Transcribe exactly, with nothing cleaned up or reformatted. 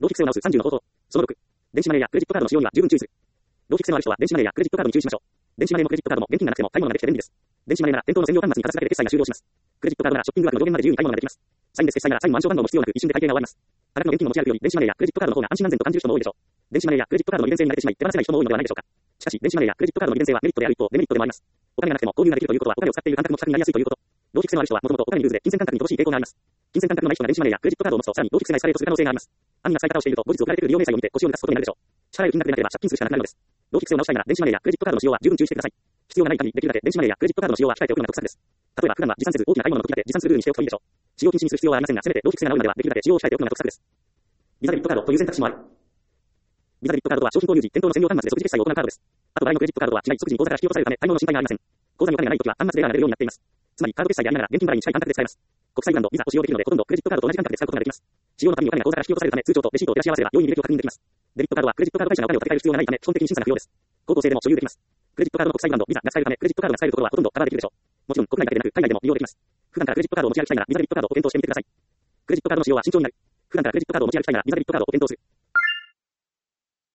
浪費癖を直すさんじゅうの方法。そのろく。電子マネーやクレジットカードの使用には十分注意する。浪費癖のある人は電子マネーやクレジットカードに注意しましょう。電子マネーもクレジットカードも現金がなくても買い物ができて便利です。電子マネーなら店頭の専用端末にかざすだけで決済が終了します。クレジットカードならショッピング額の上限まで自由に買い物ができます。社員で決済なら社員も暗証番号も必要なく一瞬で会計が終わります。多額の現金を持ち歩くより電子マネーやクレジットカードの方が安心安全と感じる人も多いでしょう。電子マネーやクレジットカードの利便性に慣れてしまい手放せない人も多いのではないでしょうか。しかし電子マネーやクレジットカードの利便性はメリットである一方デメリットでもあります。お金がなくても購入ができるということはお金を使っている感覚も近くになりやすいということ。浪費癖のある人はもともとお金にルーズで金銭感覚に乏しい傾向があります。金銭感覚のない人が電子マネーやクレジットカードを持つとさらに浪費癖がエスカレートする可能性があります。暗にが使い方をしていると後日送られてくる利用明細を見て腰を抜かすことになるでしょう。支払える金額でなければ借金するしかなくなるのです。浪費癖を直したいなら電子マネーやクレジットカードの使用は十分注意してください。必要がない限りできるだけ電子マネーやクレジットカードの使用は控えておくのが得策です。例えば普段は持参せず大きな買い物の時だけ持参するルールにしておくといいでしょう。使用禁止にする必要はありませんが、せめて浪費癖が直るまではできるだけ使用を控えておくのが得策です。ビザデビットカードという選択肢もある。ビザデビットカードとは商品購入時、店頭の専用端末で即時決済を行うカードです。あと場合のクレジットカードとは違い、即時に口座から引き落とされるため対応の心配がありません。口座にお金がないときは端末でエラーが出るようになっています。つまりカード決済でありながら現金払いに近い感覚で使えます。国際ブランドビザを使用できるので、ほとんどクレジットカードと同じ感覚で使うことができます。使用のたびにお金が口座から引き落とされるため、通帳とレシートを照らし合わせれば容易に履歴を確認できます。デビットカードはクレジットカード会社がお金を立て替える必要がないため、基本的に審査が不要です。高校生でも所有できます。クレジットカードの国際ブランドビザが使えるため、クレジットカードが使えるところはほとんどカバーできるでしょう。もちろん国内だけでなく海外でも利用できます。普段からクレジットカードを持ち歩きたいならビザデビットカードを検討してみてください。クレジットカードの使用は慎重になる。普段からクレジットカードを持ち歩きたいならビザデビットカードを検討する。